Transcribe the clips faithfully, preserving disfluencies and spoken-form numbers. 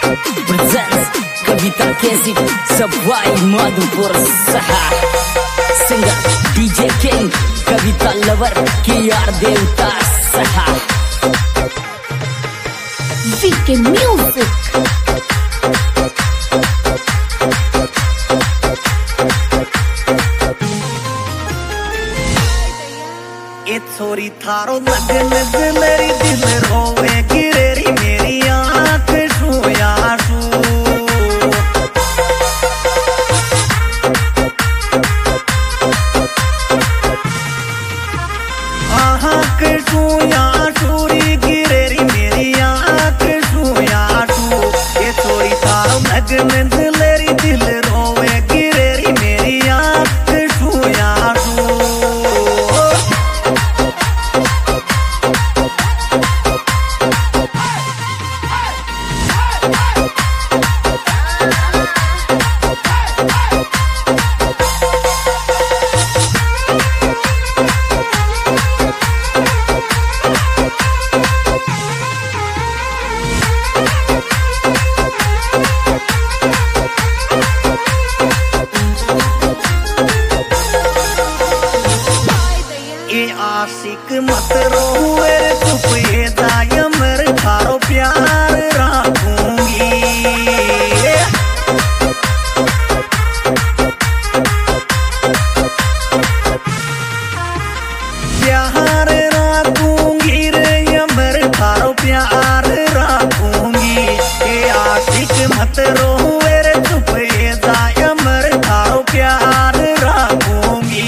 presents Kavita Kesip Sabwai Madhupur Saha Singer D J King Kavita Lover K R Devta Saha V K Music ए छोरी थारो लगन से मेरी दिल रोवे गिरेरी मेरी आँख छुया छू आँख छुया छुरी गिरेरी मेरी आँख छुया छू ए छोरी थारो लगन से मेरी दिल रोवे गिरेरी मेरी आँख छुया छू आशिक मत रोए चुप ये दाय मेरे थारो प्यार रखूंगी प्यार रखूंगी रे ये मेरे थारो प्यार रखूंगी ये आशिक मत रोए रे चुप ये दाय मेरे थारो प्यार रखूंगी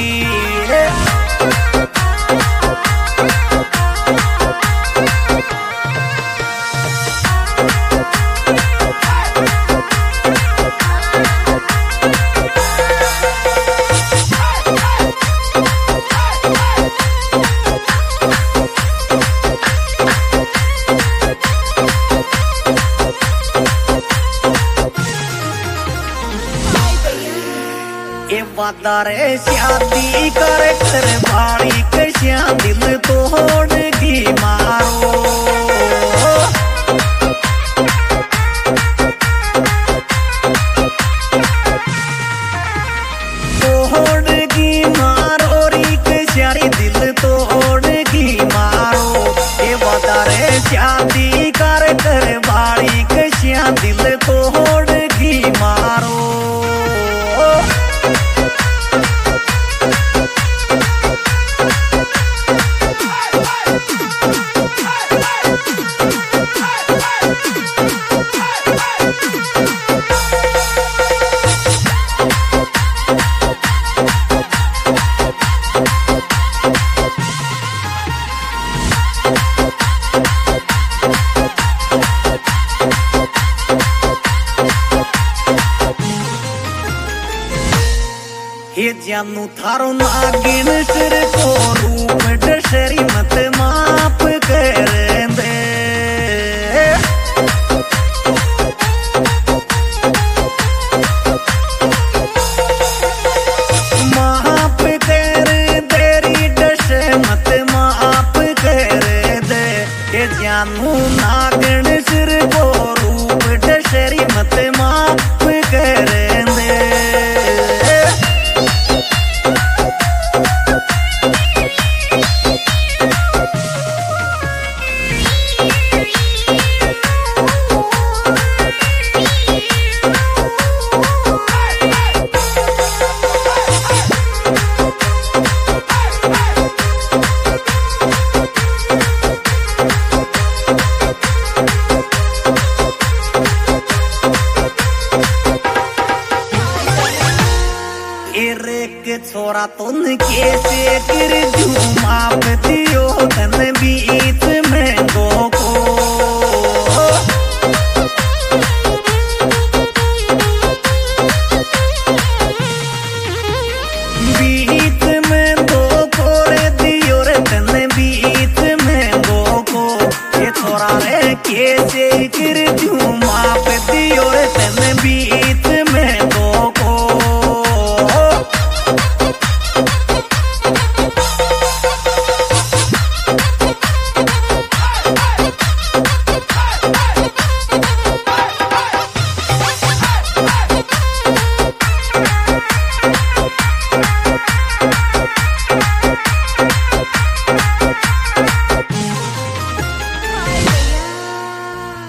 वादारे शादी कर कर भाड़ी कैसिया दिल तोड़गी मारो तोड़गी मारो री कैसियारी दिल तोड़गी मारो ये वादारे शादी कर कर भाड़ी कैसिया दिल तोड़गी मारो ये जानू थारो नागिन सिर को रूप दशरी मत माप कर दे माप कर देरी दश मत माप कर दे ये जानू नागिन सिर को रूप दशरी मत माप कर दे छोरा तुन कैसे कर दूं माप दियो धन बीच में दो को बीच में दो को रे दियो रे धन बीच में दो को ये छोरा रे कैसे कर दूं माप दियो रे धन बीच में दो को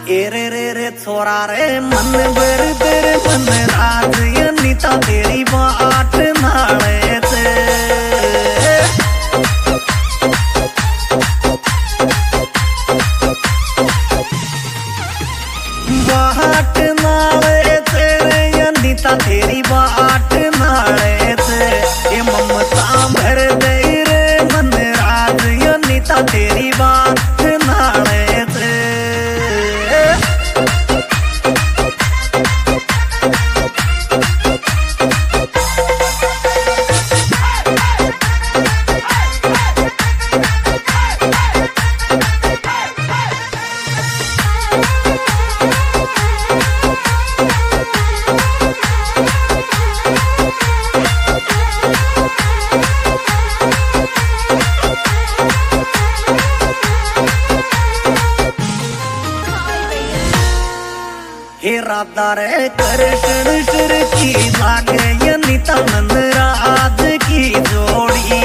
ए रे रे रे छोरा रे मन बर तेरे मन राज अनिता तेरी बाट नाले से बाट नाले तेरे अनिता तेरी बाट नाले से ये ममता भर दे रे मन राज अनिता तेरी बाट नाले से हे राधा रे कृष्ण सिर की लागे अनिता मन राज की जोड़ी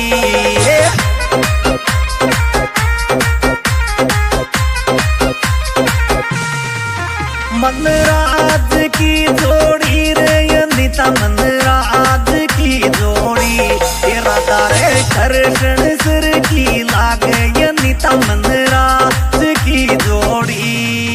मन राज की जोड़ी रे अनिता मन राज की जोड़ी हे राधा रे कृष्ण सिर की लागे अनिता मन राज की जोड़ी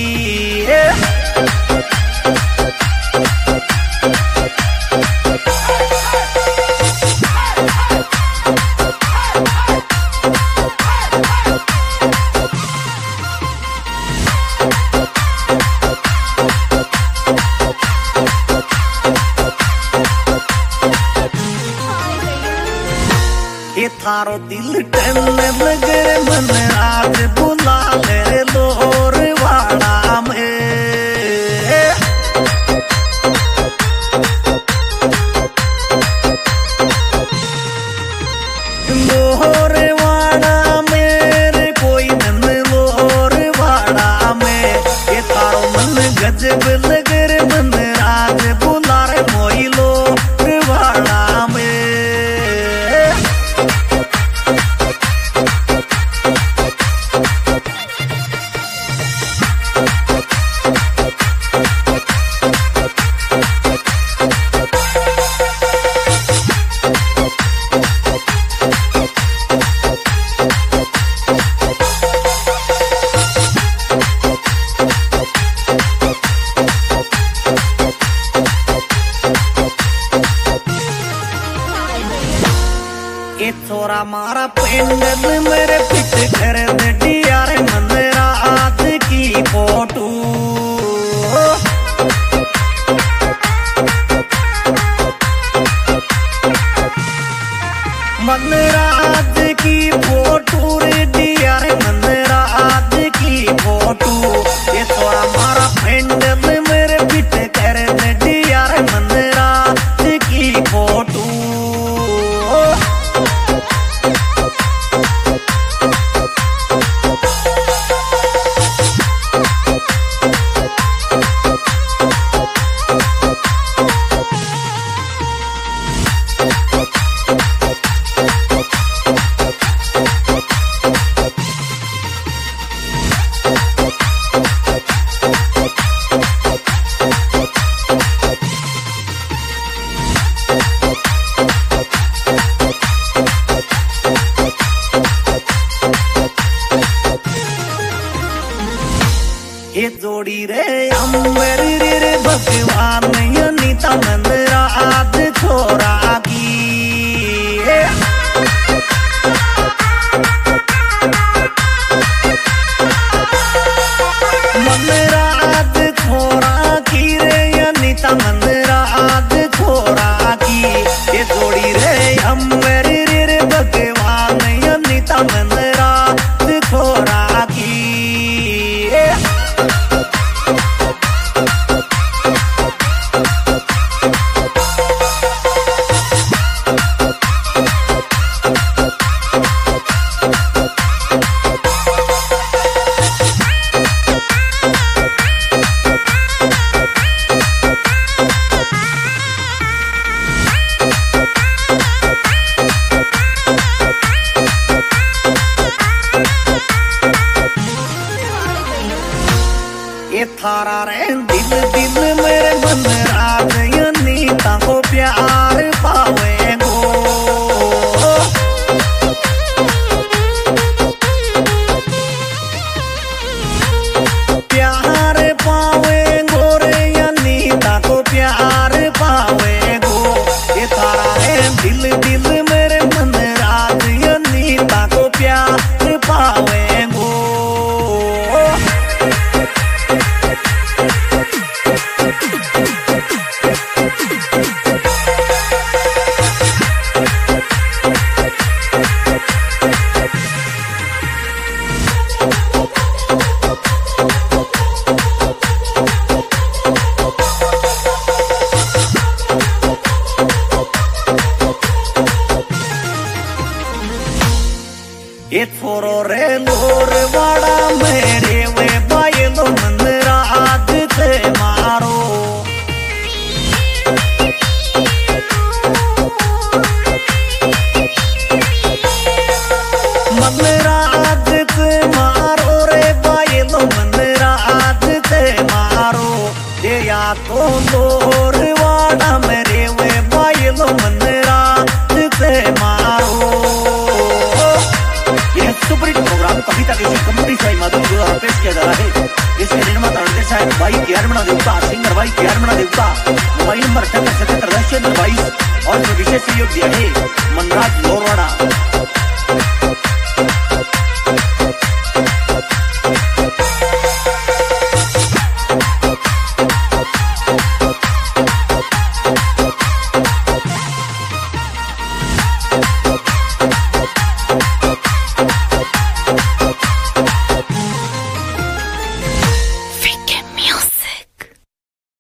ये थारो दिल टन लगे मन आज बुला ले लोर वाड़ा में लोर वाड़ा मेरे कोई मन लोर वाड़ा में ये थारो मन गजब लगे मन आज बुला रे मोई लोर वाड़ा में ये छोरा मारा पेंडल मेरे पिट कर दिया रे मन रात की फोटो मन रात की फोटो रे दिया रे मन रात की फोटो ये छोरा मारा पेंडल मेरे पिट कर दिया रे मन रात की फोटो ये जोड़ी रे अम्बर रे भगवान अनिता मन राज छोरा की मन राज छोरा की रे अनिता मन राज छोरा की ये जोड़ी रे अम्बर रे भगवान अनिता मन राज छोरा की ये थारा रे दिल दिल मेरे मन राज नीता को प्यार पावे गो प्यार पावे गो रे नीता को प्यार पावे गो ये थारा रे दिल दिल मेरे मन राज नीता को प्यार पावे गो ये छोरो रे लोर वाड़ा मेरे वे बायलो मन रात से मारो मन रात से मारो रे बायलो मन रात से मारो ये या तो लोर वाड़ा मेरे वे बायलो मन रात से मारो सुपरहिट प्रोग्राम कविता के कंपनी से माध्यम द्वारा पेश किया जा रहा है। इसके निर्माता निर्देशक है भाई के आर मणा देवता, सिंगर भाई के आर मणा देवता। मोबाइल नंबर सत्तर सतहत्तर दस चौदह बाईस और विशेष सहयोग दिया है मनराज लोरवाड़ा।